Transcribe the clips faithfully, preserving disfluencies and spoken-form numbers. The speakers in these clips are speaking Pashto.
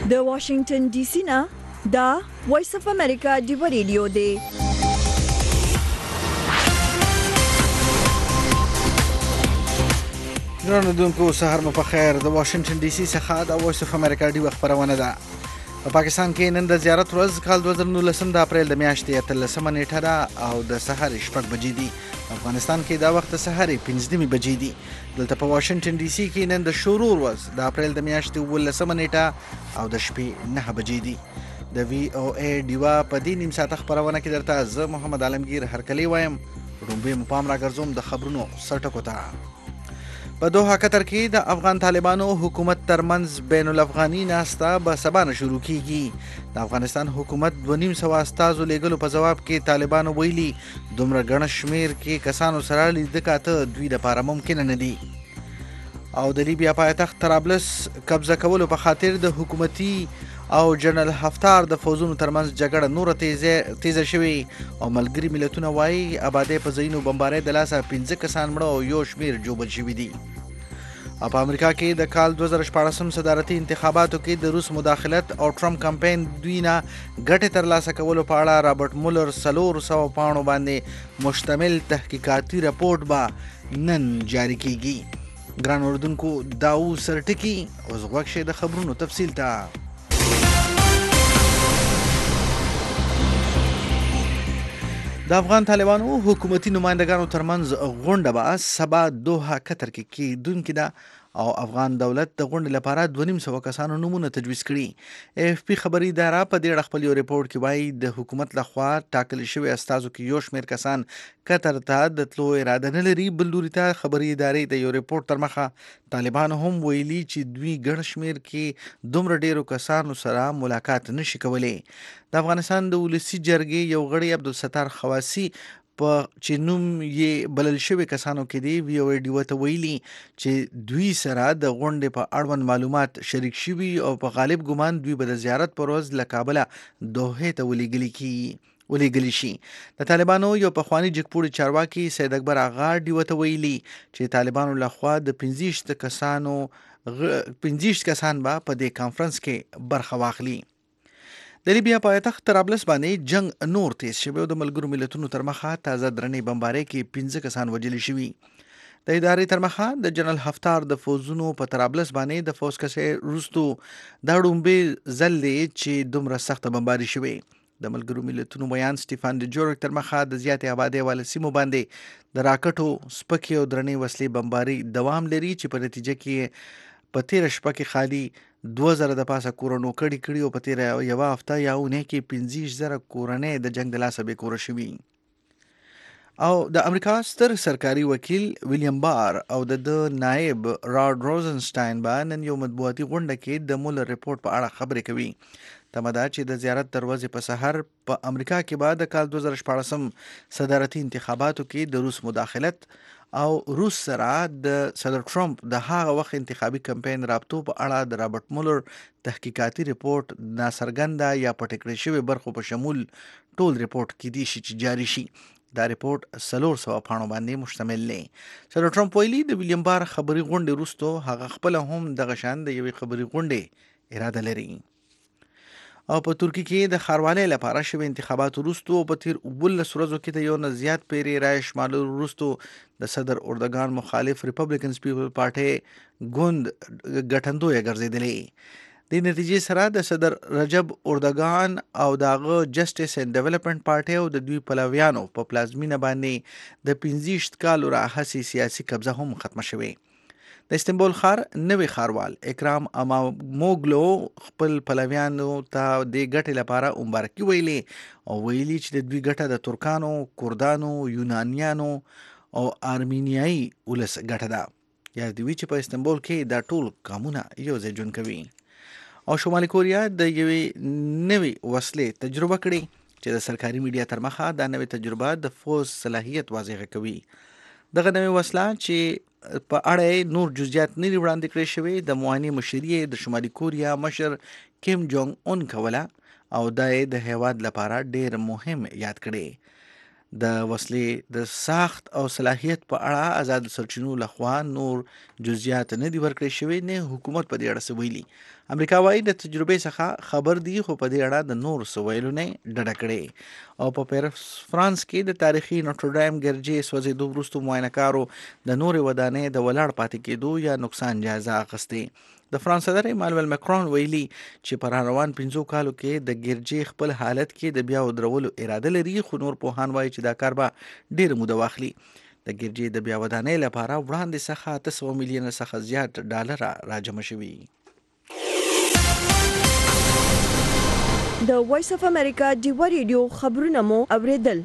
د واشنگټن ډي سي نه دا وایس اف امریکا دی ریډیو دی. ګرانو دونکو سهار مو په خیر. د واشنگټن ډي سي څخه د وایس اف امریکا دی خبرونه ده. په پاکستان کې نن د زیارت ورځ کال دوه زره نولسم د اپریل د میاشتې اتلسمه نیټه ده او د سهار شپږ بجې دي. افغانستان کې دا وخت سهار پنځه نیمې بجې دي. دلته په واشنگټن ډي سي کې نن د شروع ورځ د اپریل د میاشتې اوولسمه نیټه او د شپې نه بجې دي. د وی او ای ډیوا په دې نیم ساعته خبرونه کې درته زه محمد عالمگیر هرکلی وایم. رومبې مو پام راګرځوم د خبرونو سرټکو ته. په دوحه قطر کې د افغان طالبانو حکومت ترمنځ بین الافغاني ناسته به سبا نه شروع کیږي. د افغانستان حکومت دوه نیم سوه استازو لیږلو په جواب کې طالبانو ویلي دومره ګڼ شمیر کې کسانو سره لیده کاته دوی دپاره ممکنه نه دي. او د لیبیا پایتخت طرابلس قبضه کولو په خاطر د حکومتي او جنرال حفتار د فوزونو ترمنځ جګړه نوره تیزه تیزه شوې او ملګري ملتونه وایي آبادۍ په ځایونو بمبارۍ د لاسه پنځه کسان مړه او یو شمیر جوبل شوي دي. او په امریکا کې د کال دوه زره شپاړسم صدارتي انتخاباتو کې د روس مداخلت او ټرمپ کمپاین دوی نه ګټې ترلاسه کولو په اړه رابرټ مولر څلور سوه پاڼو باندې مشتمل تحقیقاتي رپورټ به نن جاری کیږي. ګران اردوونکو دا اوس سرټکي اوس غوږ شئ د خبرونو تفصیل ته. د افغان طالبانو حکومتي نمایندګانو ترمنځ غونډه به سبا دوحه قطر کې کیدونکې ده او افغان دولت د غونډې لپاره دوه نیم سوه کسانو نومونه تجویز کړي. اف پی خبري اداره په دې اړه خپل یو ریپورټ کې وایي د حکومت لخوا ټاکل شوي استازو کې یو شمېر کسان قطر ته د تلو اراده نه لري. بل لوري ته خبري ادارې د یو ریپورټ تر مخه طالبانو هم ویلي چې دوی ګڼ شمېر کې دومره ډیرو کسانو سره ملاقات نشي کولی. د افغانستان د ولسي جرګې یو غړي عبدالستار خواسي په چې نوم یې بلل شوي کسانو کې دی وی او ای ډیو ته ویلي چې دوی سره د غونډې په اړوند معلومات شریک شوي او په غالب ګمان دوی به د زیارت پر ورځ له کابله دوحې ته ولېږلي کیږي ولېږلی شي. د طالبانو یو پخواني جګپوړي چارواکي سید اکبر آغا ډیو ته ویلي چې طالبانو لخوا د پنځه ویشت کسانو پنځه ویشت کسان به په دې کانفرنس کې برخه واخلي. د لیبیا پایتخت طرابلس باندې جنگ نور تیز شوی او د ملګرو ملتونو تر مخه تازه درنې بمبارۍ کې پنځه کسان وژلي شوي. د ادارې تر مخه د جنرال حفتار د فوزونو په طرابلس باندې د فوز کسې وروستو دا ړومبې ځل دی چې دومره سخته بمباري شوې. د ملګرو ملتونو بیان سټیفان ډجورک تر مخه د زیاتې آبادۍ واله سیمو باندې د راکټو سپکې او درنې وسلې بمباري دوام لري چې په نتیجه کې په تیره شپه کې خالي دوه زره د پاسه کورونو کړي کړي او په تیره یوه هفته یا اونۍ کې پنځه ویشت زره کورنۍ د جنګ د لاسه بې کوره شوي. او د امریکا ستر سرکاري وکیل ویلیام بار او د د نائب راډ روزنسټاین به نن یو مطبوعاتي غونډه کې د مولر ریپورټ په اړه خبرې کوي. تمه ده چې د زیارت دروازې په سحر په امریکا کې به د کال دوه زره شپاړسم صدارتي انتخاباتو کې د روس مداخلت او روس سره د صدر ټرمپ د هغه وخت انتخابي کمپاین رابطو په اړه د رابرټ مولر تحقیقاتي ریپورټ ناڅرګنده یا پټې کړې شوې برخو په شمول ټول ریپورټ کیدای شي چې جاری شي. دا ریپورټ څلور سوه پاڼو باندې مشتمل دی. صدر ټرمپ ویلي د ویلیام بار خبري غونډې وروستو هغه خپله هم دغه شان د یوې خبري غونډې اراده لري. او په ترکیه کې د ښاروالۍ لپاره شوي انتخابات وروستو په تیر اوولس ورځو کې د یو نه زیات پیرې رایې شمارلو وروستو د صدر اردوګان مخالف ریپبلیکنز پیپل پارټۍ ګوند ګټندویه ګرځېدلې. د نتیجې سره د صدر رجب اردوګان او د هغه جسټس اینډ ډیولپمنټ پارټۍ او د دوی پلویانو په پلازمینه باندې د پنځه ویشت کالو راهیسې سیاسي قبضه هم ختمه شوې. د استنبول ښار نوی ښاروال اکرام اماموګلو خپل پلویانو ته د ګټې لپاره مبارکي ویلې او ویلي چې د دوی ګټه د ترکانو، کردانو، یونانیانو او آرمینیایي ولس ګټه ده. یاد دې وي چې په استنبول کې دا ټول قومونه یو ځای ژوند کوي. او شمالي کوریا د یوې نوې وسلې تجربه کړې چې د سرکاري میډیا تر مخه دا نوې تجربه د فوز صلاحیت واضح کوي. دغه نوې وسله چې په اړه نور جزئیات نه دي وړاندې کړی شوی د معاینې مشري د شمالي کوریا مشر کیم جونګ اون کوله او دا یې د هیواد لپاره ډیر مهم یاد کړی. د وسلې د ساخت او صلاحیت په اړه آزاد سرچینو لخوا نور جزئیات نه دي ورکړل شوی، نه حکومت په دې اړه څه ویلي. امریکا وايي د تجربې څخه خبر دي، خو په دې اړه د نور څه ویلو نه ډډه کړې. او په پیرس فرانس کې د تاریخي نوټردام ګرجې سوځېدو وروسته معاینهکارو د نورې ودانۍ د ولاړ پاتې کېدو یا نقصان جایزه اخیستې. د فرانس صدر ایمانوئل مکرون ویلي چې په روان پنځو کالو کې د ګرجې خپل حالت کې د بیا ودرولو اراده لري، خو نور پوهان وایي چې دا کار به ډېر موده واخلي. د ګرجې د بیا ودانۍ لپاره وړاندې څخه اته سوه میلیونه څخه زیات ډالر راجمع شوي. د وایس اف امریکا ډیوا ریډیو خبرونه مو اوریدل.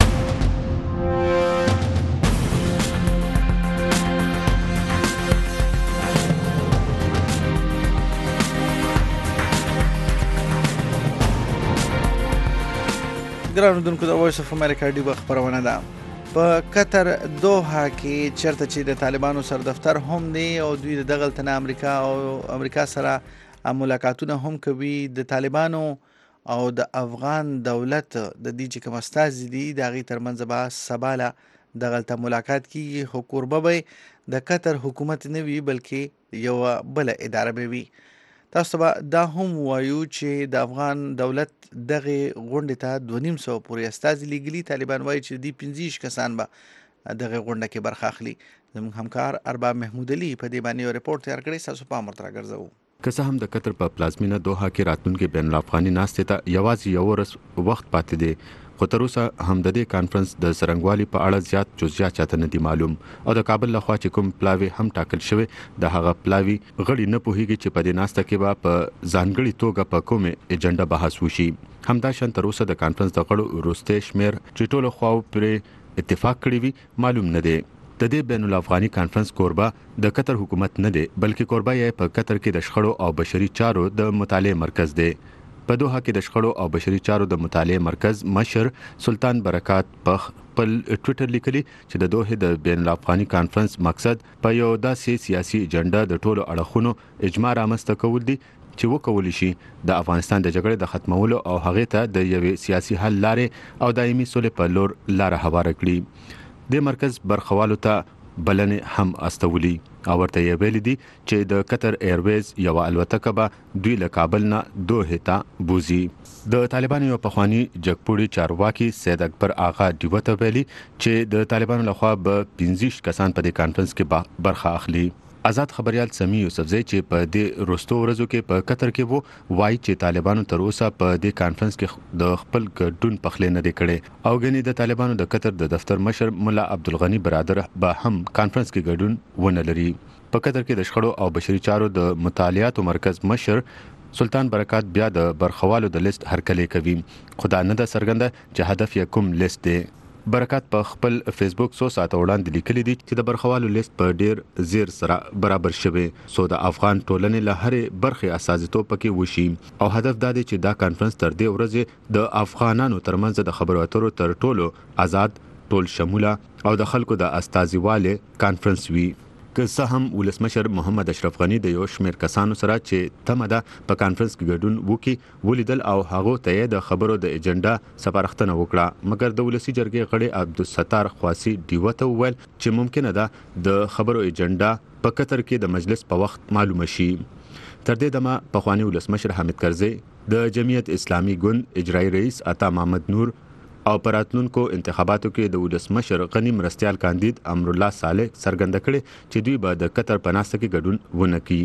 ګرانو اوریدونکو، د وایس اف امریکا ډیوا خبرونه ده. په قطر دوحه کې چیرته چې د طالبانو سر دفتر هم دی او دوی د دغلته نه امریکا او امریکا سره ملاقاتونه هم کوي، د طالبانو او د افغان دولت د دې چې کوم استازي دي د هغې ترمنځ به سبا له دغلته ملاقات کیږي، خو کوربه به د قطر حکومت نه وي بلکې یوه بله اداره به وي. تاسو به دا هم وایو چې د افغان دولت دغه غونډې ته دوه نیم سوه پورې استازي لیږلي. طالبان وایي چې دوی پنځه ویشت کسان به دغه غونډه کې برخه اخلي. زموږ همکار ارباب محمود علي په دې باندې یو رپورټ تیار کړی، تاسو پام ورته راګرځوو. که څه هم د قطر په پلازمینه دوحه کې راتلونکي بین الافغاني ناستې ته یوازې یو ورځ وخت پاتې دی، خو تر اوسه هم د دې کانفرنس د څرنګوالي په اړه زیات جزئیات چاته نه دي معلوم، او د کابل لخوا چې کوم پلاوی هم ټاکل شوی د هغه پلاوی غړي نه پوهیږي چې په دې ناسته کې به په ځانګړي توګه په کومه ایجنډا بحث وشي. همدا شان تر اوسه د کانفرنس د غړو وروسته شمیر چې ټولو خواو پرې اتفاق کړی وي معلوم نه دی. د دې بین الافغاني کانفرنس کوربه د قطر حکومت نه دی، بلکې کوربه یې په قطر کې د شخړو او بشري چارو د مطالعې مرکز دی. په دوحه کې د شخړو او بشري چارو د مطالعې مرکز مشر سلطان برکات په خپل ټوئیټر لیکلي چې د دوحه د بین الافغاني کانفرنس مقصد په یو داسې سیاسي ایجنډا د ټولو اړخونو اجماع رامنځته کول دي چې وکولی شي د افغانستان د جګړې د ختمولو او هغې ته د یوې سیاسي حل لارې او دایمي سولې په لور لاره هواره کړي. د مرکز برخوالو ته بلنې هم استولي او ورته یې ویلي دي چې د قطر ایرویز یو الوتکه به دوی له کابل نه دوحه ته بوزي. د طالبانو یو پخوانی جګپوړي چارواکي سید اکبر آغا ډیوه ته ویلي چې د طالبانو لخوا به پنځه ویشت کسان په دې کانفرنس کې برخه اخلي. آزاد خبريال سمي یوسفزئی چې په دې وروستو ورځو کې په قطر کې وو، وایي چې طالبانو تر اوسه په دې کانفرنس کې د خپل ګډون پخلې نه دی کړي او غني د طالبانو د قطر د دفتر مشر مولا عبدالغنی برادر به هم کانفرنس کې ګډون ونه لري. په قطر کې د شخړو او بشري چارو د مطالعاتو مرکز مشر سلطان برکات بیا د برخوالو د لیست هرکلی کوي، خدا نه د سرګنده چې هدف یې کوم لیست دی. برکات په خپل فیسبوک سو ساعت وړاندې لیکلي دي چې د برخوالو لیست په ډیر زیر سره برابر شوی سو د افغان ټولنې له هرې برخې اساسیتوب پکې وشي او هدف دا دی چې دا کانفرنس تر دې ورځې د افغانانو ترمنځ د خبرو اترو تر ټولو آزاد، ټول شموله او د خلکو د استازیواله کانفرنس وي. که څه هم ولسمشر محمد اشرف غنی د یو شمیر کسانو سره چې تمه ده په کانفرنس کې ګډون وکړي ولیدل او هغه ته د خبرو د ایجنډا سپارښتنه وکړه، مګر د ولسی جرګې غړي عبدالستار خواسی ډیوه ته وویل چې ممکنه ده د خبرو ایجنډا په قطر کې د مجلس په وخت معلومه شي. تر دې دمه پخوانی ولسمشر حامد کرزی د جمعیت اسلامي ګوند اجرایی رئیس عطا محمد نور او پراتلونکو انتخاباتو کې د ولسمشر غنی مرستيال کاندید امرالله صالح څرګنده کړي چې دوی به د قطر په ناسته کې ګډون ونه کړي.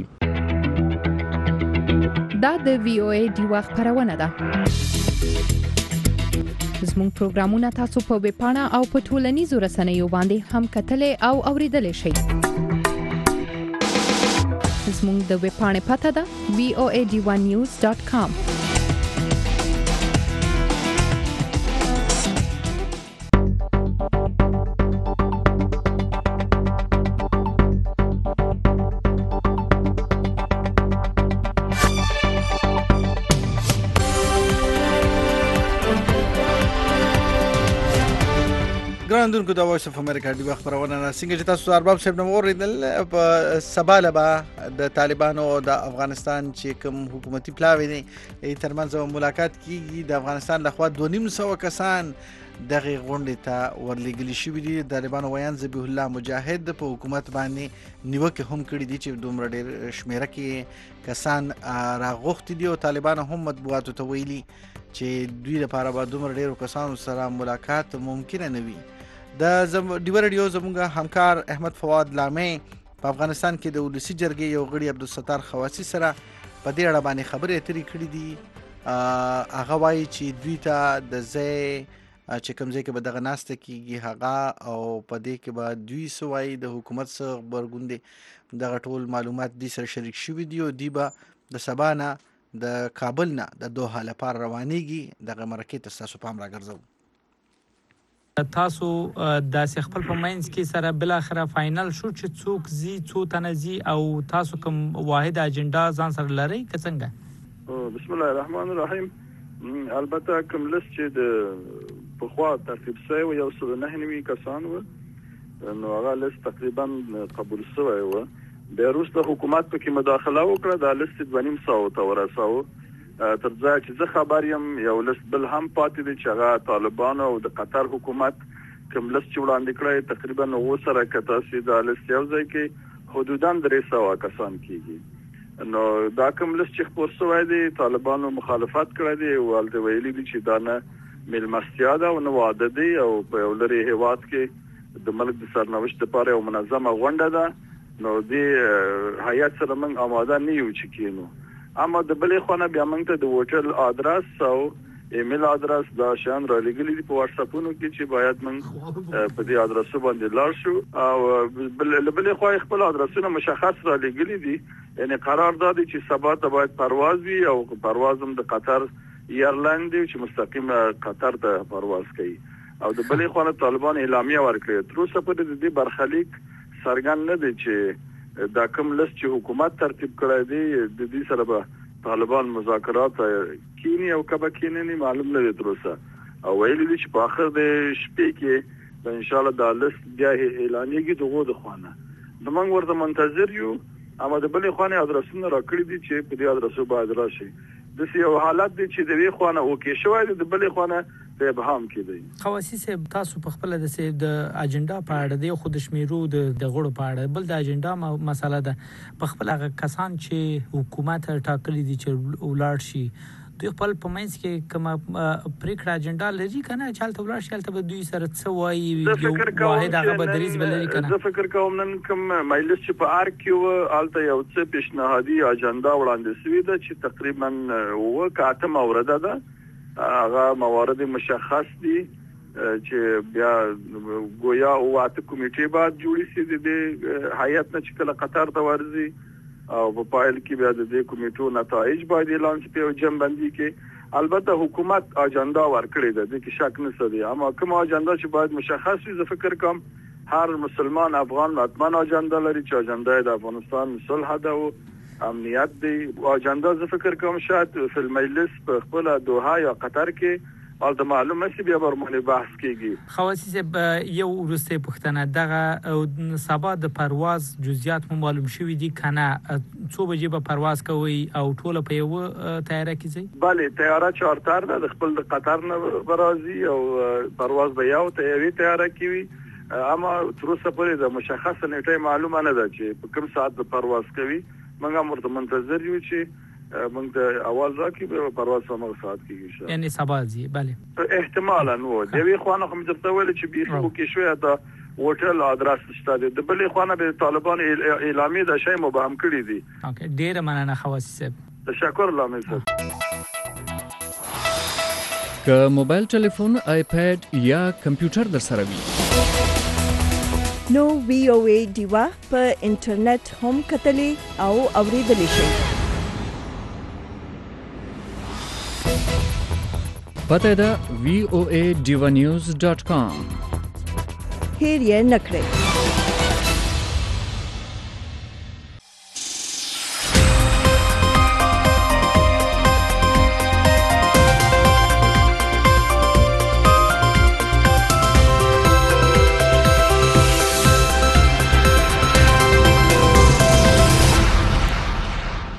دا د وی او ای ډیوا خبرونه ده. زموږ پروګرامونه تاسو په ویب پاڼه او په ټولنیزو رسنیو باندې هم کتلې او اوریدلې شئ. زموږ د ویب پاڼې پته ده وی او ای ډیوا نیوز ډاټ کام. درناندونکو د وایس اف امریکا د خبرونه څنګه چې تاسو ارباب صاحب نو اوریدل په سباله به د طالبانو او د افغانستان چې کوم حکومتي پلاوی دي ترمنځ ملاقات کیږي. د افغانستان لخوا دوه نیم سو کسان دغه غونډې ته ورلېږلي شوي دي. طالبانو ویان ذبیح الله مجاهد په حکومت باندې نیوکه هم کړې دي چې دومره ډېر شمیره کې کسان راغوښتي دي او طالبانو هم مطبوعاتو ته ویلي چې دوی لپاره به دومره ډېرو کسانو سره ملاقات ممکنه نه وي. د ډیوه رادیو زموږ همکار احمد فواد لامي په افغانستان کې د ولسي جرګې یو غړي عبدالستار خواسی سره په دې اړه باندې خبرې اترې کړې دي. هغه وایي چې دوی ته د ځای چې کوم ځای کې به دغه ناسته کېږي هغه او په دې کې به دوی څه وایي د حکومت څه غبرګون دی دغه ټول معلومات دوی سره شریک شوي دي او دوی به د سبا نه د کابل نه د دوحه لپاره روانېږي. دغه مرکې ته ستاسو پام راګرځوو. تاسو داسې خپل په منځ کې سره بالاخره فاینل شو چې څوک زی څو تنه زی او تاسو کوم واحد اجنډا ځان سره لرئ که څنګه؟ بسم الله الرحمن الرحیم. البته کوم لست چې د پخوا ترتیب شوی یو څه نه نوي کسان وو نو هغه لست تقریبا قبول شوی وو. بیا وروسته حکومت پکې مداخله وکړه دا لست دوه نیم سوو ته ورساوه. تر ځای چې زه خبر یم یو لست بل هم پاتې دی چې هغه طالبانو او د قطر حکومت کوم لست چې وړاندې کړی تقریبا اووه سره که تاسې دا لست یو ځای کې حدودا درې سوه کسان کېږي. نو دا کوم لست چې خپور شوی دی طالبانو مخالفت کړی دی او هلته ویلي دي چې دا نه میلمستیا ده او نه واده دی او په یو لرې هېواد کې د ملک د سرنوشت لپاره یو منظمه غونډه ده. نو دې هیات سره موږ آماده نه یو چې کینو. اما د بلې خوا نه بیا موږ ته د هوټل آدرس او ایمیل آدرس دا شیان رالیږلي دي په واټساپونو کې چې باید موږ په دې آدرسو باندې لاړ شو او له بلې خوا خپل آدرسونه مشخص رالیږلي دي. یعنې قرار دا دی چې سبا ته باید پرواز وي او پرواز هم د قطر ایرلاین دی چې مستقیم قطر ته پرواز کوي. او د بلې خوا نه طالبان اعلامیه ورکړې تر اوسه پورې د دې برخلیک څرګند نه دی چې دا کوم لست چې حکومت ترتیب کړی دی د دې سره به طالبان مذاکرات کینی او که به کینی نه معلوم نه دی تر اوسه. او ویلي دي چې په آخر د شپې کې به انشاءالله دا لست بیا اعلانېږي د هغو د خوا نه. نو موږ ورته منتظر یو. اما د بلې خوا نه ادرسونه راکړي دي چې په دې ادرسو باید راشي. داسې یو حالت دی چې د یوې خوا نه اوکې شوی دی د بلې خوا نه په ابهام کې دی. خواسی صاحب تاسو په خپله داسې د اجنډا په اړه دی خو د شمیرو د غړو په اړه بل د اجنډا مسله ده په خپل هغه کسان چې حکومت ټاکلي دي چې ولاړ شي دوی خپل په منځ کې کومه پرېکړه اجنډا لري که نه چې هلته ولاړ شي هلته به دوی سره څه وایي یو واحد هغه به دریځ به لري که نه؟ زه فکر کوم نن کوم مجلس چې په ارګ کې و هلته یو څه پیشنهادي اجنډا وړاندې شوې ده چې تقریبا اووه که اته مورده ده. هغه موارد مشخص دي چې بیا گویا اووه اته کمیټې باید جوړې شي د دې هیات نه چې کله قطر ته ورځي او په پایل کې بیا د دې کمیټو نتایج باید اعلان شي په یو جمعبندي کې. البته حکومت اجنډا ورکړې ده دې کې شک نشته دی. اما کوم اجنډا چې باید مشخص وي زه فکر کوم هر مسلمان افغان حتما اجنډا لري چې اجنډا د افغانستان صلح ده او امنیت دی. اجنډا زه فکر کوم شاید په المجلس په خپل دوحه یا قطر کې هلته معلومه شي بیا ورمانې بحث کېږي. خواسی صاحب یو وروستۍ پوښتنه دغه سبا د پرواز جزئیات مو معلوم شوي دي که نه؟ څو بجې به پرواز کوئ او ټوله په یوه تیاره کې ځئ؟ بلې تیاره چارتر ده د خپل د قطر نه به راځي او پرواز به یو ته یوې تیاره کې وي. اما تر اوسه پورې د مشخصه نیټه معلومه نه ده چې په کوم ساعت به پرواز کوي. موږ هم ورته منتظر یو چې موږ ته اول راکړي به پرواز په همغه ساعت کېږي. یعنې سبا ځي؟ بلې احتمالا و د یوې خوا نه خو مې درته ویلې چې بیخي اوکې شوی د هوټل آدرس شته دی. د بلې خوا نه به طالبان اعلامیې دا شی مبهم کړي دي. ډېره مننه خواسی صاحب. تشکر لامل صاحب. که موبایل ټلیفون آیپیډ یا کمپیوټر در سره وي نو وی او ای ډیوا په انټرنیټ هم کتلی او اوریدلی شئ. پته ده وی او ای ډیوا نیوز ډاٹ کام. هیر یې نه کړئ.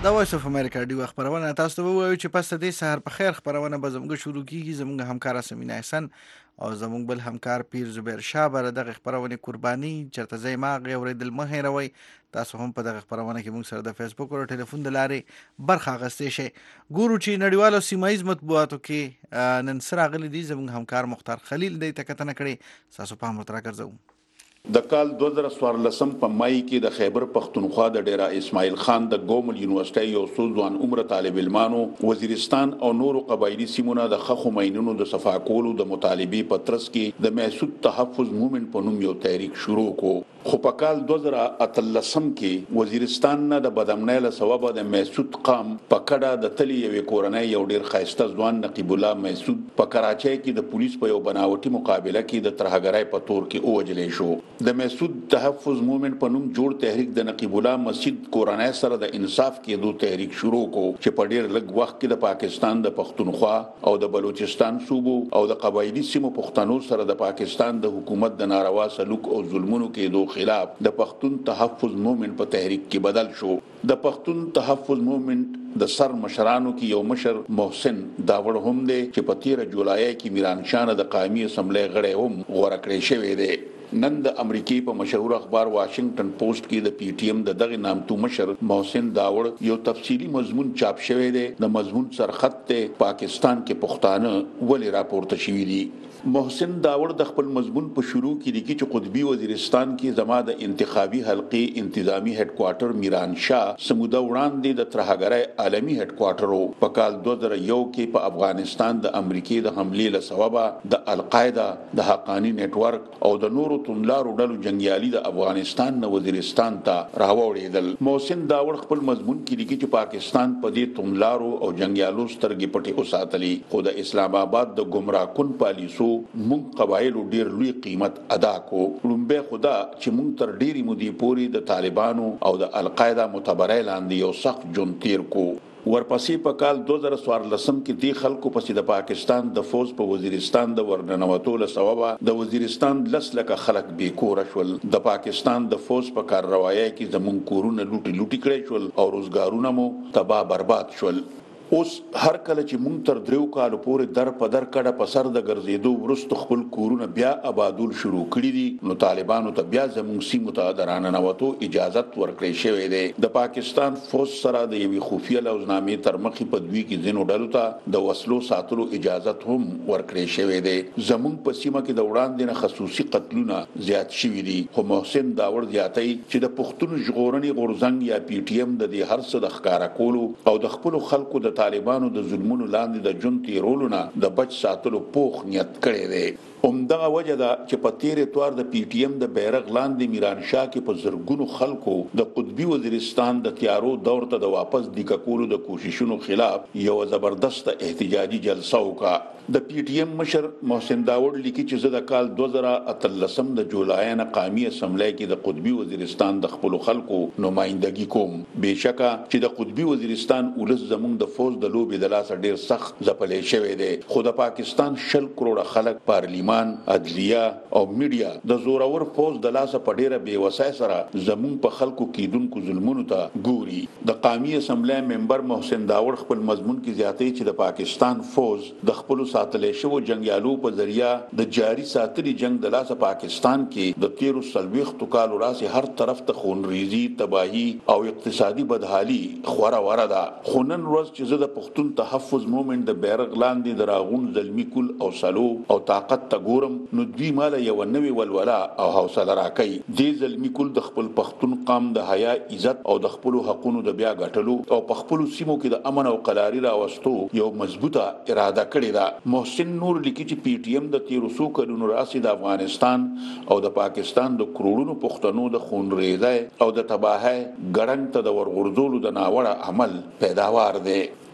دا وایس اف امریکا دی خبرونه تاسو ته وایو چې پس د سحر په خیر خبرونه به زموږ شروع کیږي. زموږ همکار سمینه احسان او زموږ بل همکار پیر زبیر شاه بر دغه خبرونه قرباني چرته زې ماغه اوریدل مه هیروي. تاسو هم په دغه خبرونه کې موږ سره د فیسبوک او ټلیفون د لارې برخه اخیستئ شئ. ګورو چې نړیوالو سیمایي مطبوعاتو کې نن سره غلي دي زموږ همکار مختار خلیل دی تکتنه کړي. تاسو په هم تر راګرځو. د کال دوه زره څوارلسم په مای کې د خیبر پختونخوا د ډیرا اسماعیل خان د ګومل یونیورسيټي یو څو ځوان عمر طالب علمانو وزیرستان او نورو قبایلی سیمونو د خخو مینونو د صفا کولو د مطالبه پترس کې د محسود تحفظ مومنت په نوم یو تحریک شروع کو. خو په کال دوه زره اتلسم کې وزیرستان نه د بدامنۍ له سبب د محسود قام په کډه د تلی یو کورنۍ یو ډیر خایسته ځوان نقیب الله محسود په کراچۍ کې د پولیس په یو بناوټي مقابله کې د ترهګرۍ په تور کې اوجلې شو. د محسود تحفظ مومنت په نوم جوړ تحریک د نقیب الله مسجد کورنۍ سره د انصاف کې دوه تحریک شروع کو چې په ډیر لږ وخت کې د پاکستان د پښتونخوا او د بلوچستان صوبو او د قبایلی سیمو پښتنو سره د پاکستان د حکومت د ناروا سلوک او ظلمونو کې دوه خلاف د پښتون تحفظ مومنت په تحریک کې بدل شو. د پښتون تحفظ مومنت د سر مشرانو کې یو مشر محسن داوړ هم دی چې په تیره جولای کې میرانشاه د قومي اسمبلی غړی هم غوړه کړی شوی دی. نن د امریکای په مشهور اخبار واشنگټن پوسټ کې د پی ټی ایم د دغه نامتو مشر محسن داوړ یو تفصیلی مضمون چاپ شوی دی. د مضمون سرخط ته پاکستان کې پښتانه ولې راپورته شوي دي. محسن داوړ د خپل مضمون په شروع کې لیکي چې قطبی وزیرستان کې زما د انتخابي حلقې انتظامی هډ کوارټر میران شاه سموده وړاندې د ترهګرۍ عالمی هډ کوارټر په کال دوه زره یو کې په افغانستان د امریکای د حملې له سبب د القاعده د حقانی نت ورک او د نورو توندلارو ډلو جنگیالي د افغانستان نه وزیرستان ته راوړېدل. محسن داوړ خپل مضمون کې لیکي چې پاکستان په دې توندلارو او جنگیالو سترګې پټې وساتلې خو د اسلام آباد د گمراه کن پالیسو مونږ قبایلو ډیر لوی قیمت ادا کو. لومبه خدا چې مونږ تر ډیری مودې پورې د طالبانو او د القاعده متبرع لاندې یو سخت جون تیر کو. ورپسې په کال دوه زره څوارلسم کې دی خلکو پسې د پاکستان د فوج په وزیرستان د ورننوتو له سبب د وزیرستان لس لکه خلک بې کور شول. د پاکستان د فوج په کارروایي کې زمونږ کورونه لوټي لوټي کړي شول او روزګارونه مو تباہ برباد شول. اوس هر کله چې مونږ تر دریو کالو پورې در په در کډه په سر د ګرځېدو وروسته خپل کورونه بیا آبادول شروع کړي دي نو طالبانو ته بیا زموږ سیمو ته د راننوتو اجازت ورکړی شوی دی. د پاکستان فوج سره د یوې خفیه لوزنامې تر مخې په دوی کې ځینو ډلو ته د وسلو ساتلو اجازت هم ورکړی شوی دی. زموږ په سیمه کې د وړاندې نه خصوصي قتلونه زیات شوي دي. خو محسن داوړ زیاتوي چې د پښتون ژغورنې غورځنګ یا پی ټی ایم د دې هر څه د ښکارا کولو او د خپل خلکو د طالبانو د ظلمونو لاندې د جون تیرولو نه د بچ ساتلو پوخ نیت کړی دی. همدغه وجه ده چې په تیر اتوار د پی ټی ایم د بیرغ لاندې میرانشاه کې په زرګونو خلکو د قطبی وزیرستان د تیارو دور ته د واپس د کولو د کوششونو خلاف یو زبردست احتجاجي جلسه وکړه. د پی ټی ایم مشر محسن داوړ لیکي چې زه د کال دوه زره اتلسم د جولای نه قومي اسمبلی کې د قطبی وزیرستان د خپل خلکو نمائندګي کوم. بهشکه چې د قطبی وزیرستان ولس زموږ د فوج د لوبي د لاس ډیر سخت ځپلې شوی دی. خو د پاکستان شل کروڑه خلک پارلیمان عدلیه او میډیا د زورور فوج د لاس په ډیره بے وسای سره زمون په خلکو کېدونکو ظلمونو ته ګوري. د قومي اسمبلی ممبر محسن داوړ خپل مضمون کې زیاتې چې د پاکستان فوج د خپل ساتلې شو جنگیالو په ذریعہ د جاری ساتلي جنگ د لاس پاکستان کې د تیرو سلويختو کالو راسي هر طرف ته خونریزي تباہي او اقتصادي بدحالي خورا وردا. خونن ورځ چې زه د پښتون تحفظ مومنت د بیرغ لاندې د راغون ظلمي کول او سلو او طاقت ګورم نو دوی مال یو نوې ولولا او حوصله راکړي. دې ظلمي کول د خپل پښتون قام د حیا عزت او د خپل حقونو د بیا غټلو او په خپل سیمو کې د امن او قلاري راوستو یو مضبوطه اراده کړې ده. محسن نور لیکي چې پی ټی ایم د تیرو سو کلونو راسي د افغانستان او د پاکستان د کروڑونو پښتنو د خونریزه او د تباہي ګړنګ ته د ورغورځولو د ناوړه عمل پیداوار دی.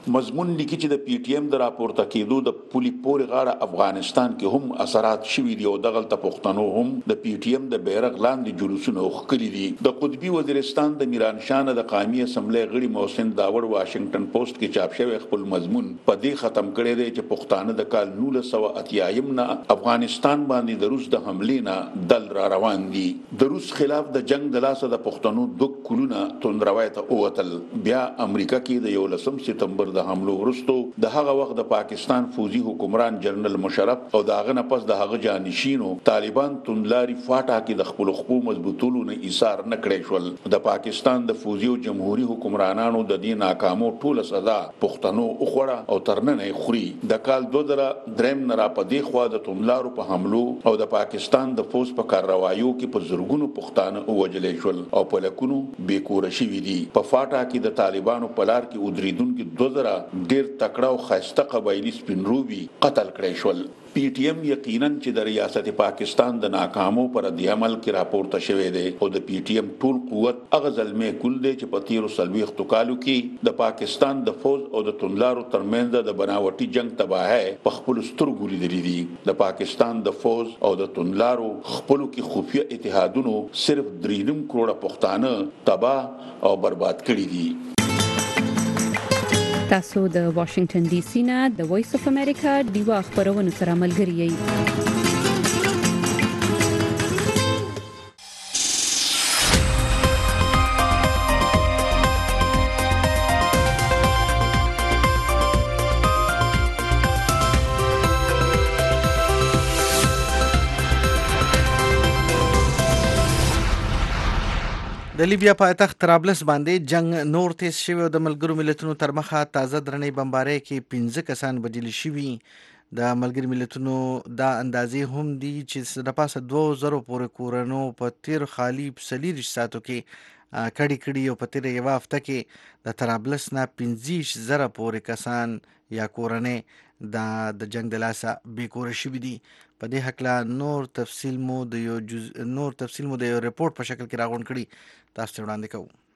مضمون لیکي چې د پی ټی ایم د راپورته کېدو د پولي پورې غاړه افغانستان کې هم اثرات شوي دي او دغه ته پښتنو هم د پی ټی ایم د بیرغ لاندې جلوسونه وکړي دي. د قطبي وزیرستان د میران شاه د قومي اسمبلی غړي محسن داور واشنگټن پوسټ کې چاپ شوی خپل مضمون په دې ختم کړی دی چې پښتانه د کال نولس سوه اتیا یم نه افغانستان باندې د روس د حملې نه دل را روان دي. د روس خلاف د جنگ د لاسه د پښتنو دوه کلونه توندروي ته اوتل. بیا امریکا کې د یولسم سپتمبر د حملو وروسته د هغه وخت د پاکستان فوزي حکمران جنرال مشرف او د هغه نه پس د هغه جانشینو طالبان توندلاري فاټا کې د خپل خپو مضبوطولو نه ایثار نه کړی شول. د پاکستان د فوزي او جمهوریت حکمرانانو د دې ناکامو ټوله سزا پښتنو اوخړه او ترننه خوري. د کال دوه زره دریم نه را پدې خوا د توندلارو په حملو او د پاکستان د فوز په کاروایو کې په زرګونو پښتانه ووجلې شول او په لکونو بیکوره شوي دي. په فاټا کې د طالبانو په لار کې ودریدونکو دوه زره ډېر تکړه او ښایسته قبایلي سپینروبي قتل کړي شول. پی ټی ایم یقینا چې د ریاست پاکستان د ناکامو پر د عمل کې راپورته شوی دی او د پی ټی ایم ټول قوت هغه ځلمې کول دی چې په تیرو څلوېښتو کالو کې د پاکستان د فوز او د توندلارو ترمنځ د بناوټي جنگ تباهي په خپل سترګو لیدلي دي. د پاکستان د فوز او د توندلارو خپلو کې خفیه اتحادونو صرف درې نیم کروڑه پښتانه تباه او برباد کړي دي. تاسو د واشنگټن ډي سي نه د وایس اف امریکا دیوا خبرونه سره ملګری یئ. د لیبیا پایتخت طرابلس باندې جنگ نور تیز شوی او د ملګرو ملتونو تر مخه تازه درنې بمبارۍ کې پنځه کسان وژل شوي. د ملګرو ملتونو دا اندازې هم دي چې د پاسه دوه زره پورې کورونو په تیر خالی څلېرویشت ساعتو کې کړي کړي او په تیر یوه هفته کې د طرابلس نه پنځه زره پورې کسان یا کورنۍ د جنگ د لاسه بیکوره شوي دي. په دې هکله نور تفصیل مو د یو جز... نور تفصیل مو د یو ریپورت په شکل کې راغونډ کړي، تاسو ته وړاندې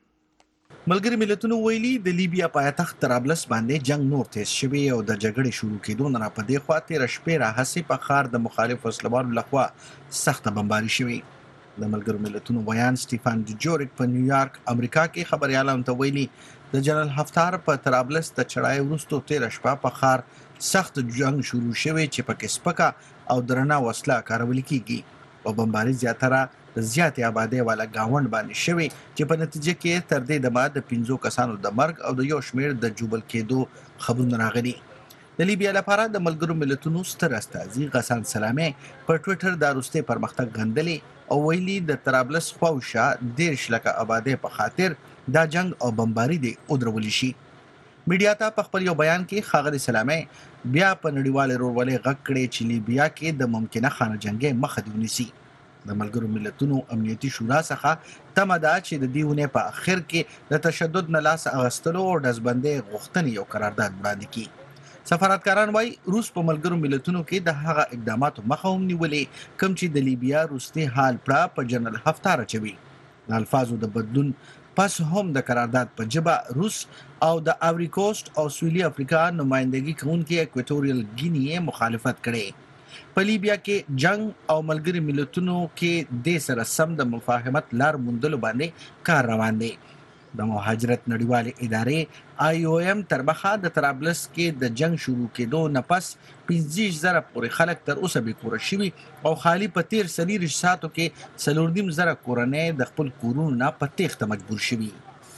کوو. ملګري ملتونو ویلي د لیبیا پایتخت طرابلس باندې جنگ نور تیز شوی او د جګړې شروع کېدو نه په دې خوا تېره شپې راهیسې په ښار د مخالف وسلوالو لخوا سخته بمباري شوې. د ملګرو ملتونو بیان سټیفان ډیجورک په نیویارک امریکا کې خبريالانو ته ویلي د جنرال حفتار په طرابلس د چړای وروسته تېره شپه په ښار سخت جنگ شروع شوی چې پکې سپکه او درنه وسله کارول کیږي او بمباري زیاتره د زیاتې آبادی والا گاوند باندې شوی چې په نتیجه کې تر دې دمه د پنځو کسانو د مرګ او د یو شمیر د جوبل کېدو خبرونه راغلي. د لیبیا لپاره د ملګرو ملتونو ستر استازي غسان سلامه په ټوئیټر د وروستي پرمختګ غندلې او ویلي د طرابلس خواوشا دیرش لکه آبادی په خاطر دا جنگ او بمباري دی ودرول شي. میډیا ته په خپل یو بیان کې ښاغلي سلامه بیا په نړیوال ورولې غږ کړی چې لیبیا کې د ممکنه خانه جنگي مخه دی ونیسي. د ملګرو ملتونو امنیتي شورا څخه تمه ده چې د دې ونې په اخر کې د تشدد نه لاس اخیستلو او ډزبندۍ غوښتنې یو قرارداد وړاندې کړي. سفارتکاران وايي روس په ملګرو ملتونو کې د هغه اقداماتو مخه هم نیولې کوم چې د لیبیا وروستي حال پړه په جنرال حفتار اچوي. د الفاظو د بدلون پس هم د قرارداد په جبه روس او د آیوری کوسټ او سویلي افریقا نمائندګي کوونکي اکواتوریال ګینی مخالفت کړي. په لیبیا کې جنگ او ملګري ملتونو کې د سره سم د مفاهمت لار موندلو باندې کار روان دی. د مهاجرت نړیوالې ادارې آی او ایم تر مخه د طرابلس کې د جنگ شروع کېدو نه پس پنځه زره پورې خلک تر اوسه بیکوره شوي او خالی په تیر څلېرویشت ساعتو کې څلور نیم زره کورنۍ د خپل کورونو نه په تېښته مجبور شوي.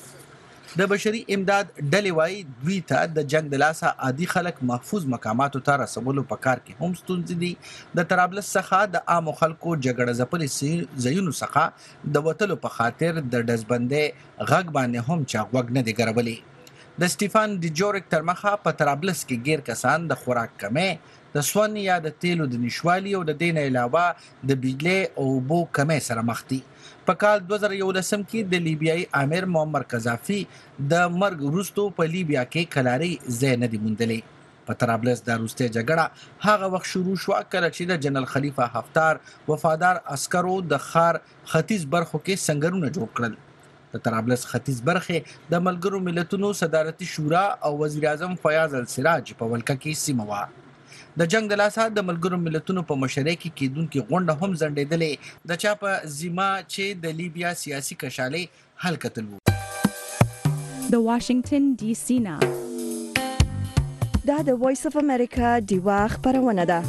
د بشري امداد ډلې وایي دوی ته د جنگ د لاسه عادي خلک محفوظ مقاماتو ته رسولو په کار کې هم ستونزې دي. د طرابلس څخه د عامو خلکو جګړه ځپلي ځایونو څخه د وتلو په خاطر د ډزبندۍ غږ باندې هم چا غوږ نه دی ګرولي. د سټیفان ډیجورک تر مخه په طرابلس کې ګیر کسان د خوراک کمۍ، د سون یا د تیلو د نشوالي او د دې نه علاوه د بجلی او اوبو کمۍ سره مخ دي. په کال دوه زره یولسم کې د لیبیایي امیر معمر قذافي د مرګ وروسته په لیبیا کې کلاري ځای نه دی موندلی. په طرابلس د وروستۍ جګړه هغه وخت شروع شوه کله چې د جنرال خلیفه حفتار وفادار عسکرو د ښار ختیځ برخو کې سنګرونه جوړ کړل. د طرابلس ختیځ برخې د ملګرو ملتونو صدارتي شورا او وزیر اعظم فیاض السراج په ولکه کې سیمه وه. د جنگ د لاسه د ملګرو ملتونو په مشرۍ کې کېدونکې غونډه هم ځنډېدلې د چا په ذمه چې د لیبیا سیاسي کشالۍ حل کتل وو. د واشنگټن ډي سي نه دا د وایس اف امریکا ډیوا خبرونه ده.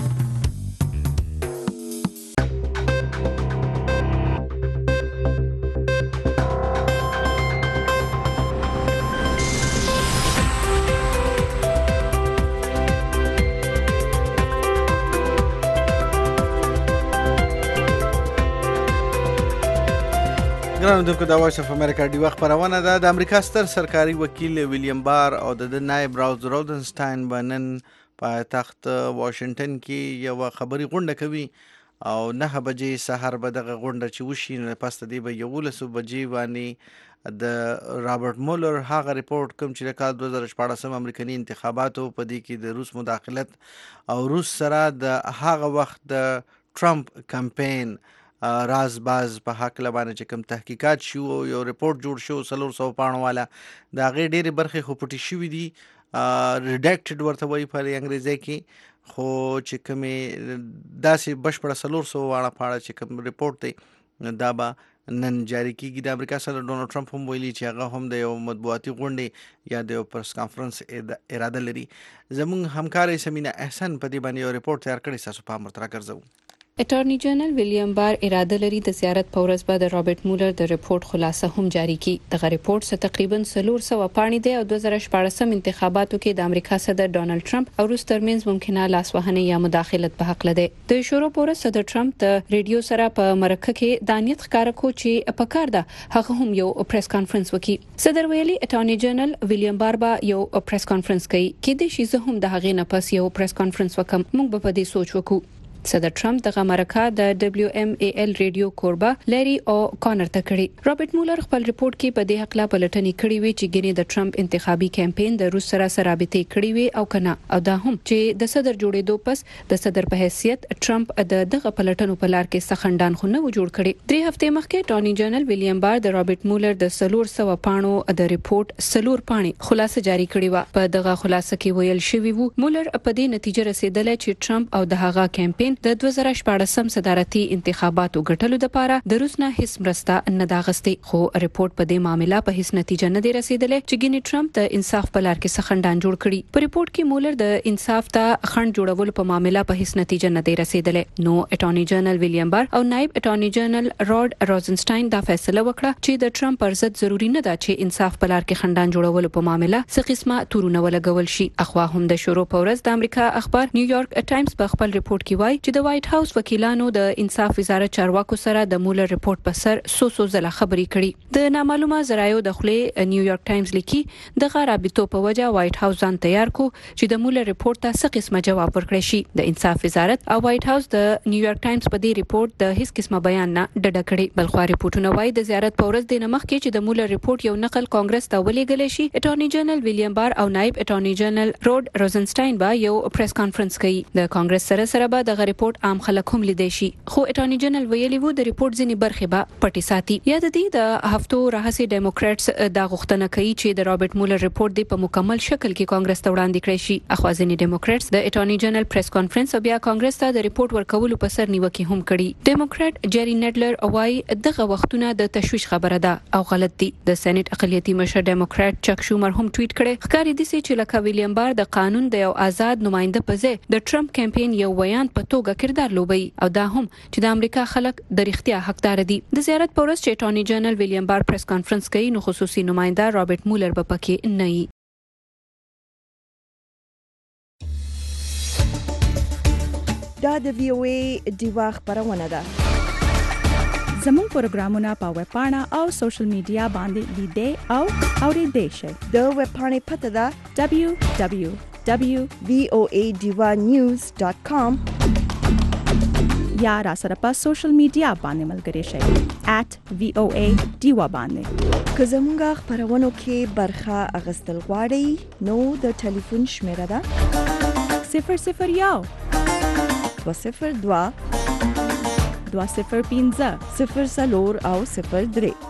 ګرانو دونکو د وایس اف امریکا ډیوا خبرونه ده. د امریکا ستر سرکاري وکیل ویلیام بار او د نائب راوز رودنسټاین بنن په تخت واشنگټن کې یو خبري غونډه کوي او نه بجې سحر به دغه غونډه چې وشي نو پس د دې به یولس بجې باندې د رابرټ مولر هغه ریپورت کوم چې د کال دوه زره شپاړسم امریکایي انتخاباتو په دې کې د روس مداخلت او روس سره د هغه وخت د ټرمپ کمپاین راز باز په حق لبانه چې کوم تحقیقات شو یو ریپورت جوړ شو څلور سوه پاڼو والا د هغې ډېرې برخې خو پټې شوي دي ریډکټډ ورته وایي په انګریزي کې خو چې کومې داسې بشپړه څلور سوه واړه پاڼه چې کوم ریپورت دی دا به نن جاری کیږي. د امریکا صدر ډونالډ ټرمپ هم ویلي چې هغه هم د یو مطبوعاتي غونډې یا د یو پریس کانفرنس اراده لري. زموږ همکارې سمینا احسن په دې باندې یو ریپورت تیار کړی، تاسو پام ورته راګرځوو. اټارنی جنرال ویلیام بار اراده لري د زیارت په ورځ به د رابرټ مولر د ریپورت خلاصه هم جاری کړي. دغه ریپورت څه تقریبا څلور سوه پاڼې دی او دوه زره شپاړسم انتخاباتو کې د امریکا صدر ډونالډ ټرمپ او روس ترمنځ ممکنه لاسوهنه یا مداخلت په حق لده. د شروع پر صدر ټرمپ د ریډیو سره په مرکه کې دانیت ښکار کو چې په کار ده هغه هم یو پریس کانفرنس وکړي. صدر ویلي اټارنی جنرال ویلیام بار به یو پریس کانفرنس کوي کې د شي زه هم د هغې نه پس یو پریس کانفرنس وکم. موږ به په دې سوچ وکړو. صدر ټرمپ دغه مرکه د دبليو ام ای ال ریډیو کوربه لری او کانر ته کړی. رابرټ مولر خپل ریپورت کې په دې حق لا پلټنې کړې وي چې ګینه د ټرمپ انتخابي کمپاین د روس سره سره رابطه کړې وي او کنه او دا هم چې د صدر جوړېدو پس د صدر په حیثیت ټرمپ د دغه پلټنو په لار کې سخندان خو نه و جوړ کړي. درې هفته مخکې اټارنی جنرال ویلیام بار د رابرټ مولر د څلور سوه پاڼو د ریپورت څلور پاڼې خلاصه جاری کړې و. په دغه خلاصه کې ویل شوی وو مولر په دې نتیجه رسیدلی چې ټرمپ او د هغه کمپاین د دوه زره شپاړسم صدارتي انتخاباتو ګټلو لپاره د روس نه هیڅ مرسته نه دا غستې. خو ریپورت په دې معاملې په هیڅ نتیجه نه دی رسیدلی چې ګینه ټرمپ د انصاف په لار کې سخندان جوړ کړي. په ریپورت کې مولر د انصاف ته خنډ جوړول په معاملې په هیڅ نتیجه نه دی رسیدلی. نو اټارنی جنرال ویلیام بار او نائب اټارنی جنرال رود روزنسټاین دا فیصله وکړه چې د ټرمپ پر ضد ضروری نه ده چې انصاف په لار کې خندان جوړول په معاملې څه قسمه تورونه ولګول شي. اخوا هم د شروع په ورځ د امریکا اخبار نیویارک ټایمز په خپل ریپورت کې وایي چې د وایټ هاوس وکیلانو د انصاف وزارت چارواکو سره د مولر ریپورت په سر سو سو زله خبرې کړي. د نامعلومه ذرایعو د خلې نیویارک ټایمز لیکي دغه رابطو په وجه وایټ هاوس ځان تیار کو چې د مولر ریپورت ته څه قسمه جواب ورکړي شي. د انصاف وزارت او وایټ هاوس د نیویارک ټایمز په دې ریپورت د هیڅ قسمه بیان نه ډډه کړي. بلخو ریپورتونه وایي د زیارت په ورځ د نمخ کې چې د مولر ریپورت یو نقل کانګرس ته ولېږل شي اټارنی جنرال ویلیام بار او نائب اټارنی جنرال رود روزنسټاین به یو پریس کانفرنس کوي. د کانګرس سره سره به دغه ریپورت عام خلک هم لیدي شي. خو اټارنی جنرال ویلي وو د ریپورت ځینې برخې به پټې ساتي. یا د دې د هفتو راهسي ډیموکرټس دا غوښتنه کوي چې د رابرټ مولر ریپورت دی په مکمل شکل کې کانګرس ته وړاندې کړی شي. اخوا ځینې ډیموکرټس د اټارنی جنرال پریس کانفرنس او بیا کانګرس ته د ریپورت ورکولو په سر نیوکه هم کړي. ډیموکرات جری نډلر وايي دغه وختونه د تشویش خبره ده او غلط دي. د سېنات اقلیتي مشر ډیموکرات چک شومر هم ټویټ کړي ښکاري دي چې لکه ویلیام بار د قانون د یو آزاد نماینده په ځای د ټرمپ کمپاین یو ویان په توګه کردار لوبي او دا هم چې د امریکا خلک د رښتیا حقدار دي. د زیارت په ورځ چې اټارنی جنرال ویلیام بار پریس کانفرنس کوي نو خصوصي نماینده رابرټ مولر به پکې نه وي. دا د وی او ای ډیوا خبرونه ده. زموږ پروګرامونه په ویب پاڼه او سوشل میډیا باندې لیدئ او اورېدئ شئ. د ویب پاڼې پته ده دبليو دبليو دبليو ډاٹ وی او ای ډیوا نیوز ډاٹ کام یا را سره په سوشل میډیا باندې ملګری شئ ایٹ وی او ای ډیوا باندې. که زموږ خبرونو کې برخه اخیستل غواړئ نو د ټلیفون شمیره ده صفر صفر یو دوه صفر دوه دوه صفر پنځه صفر څلور او صفر درې.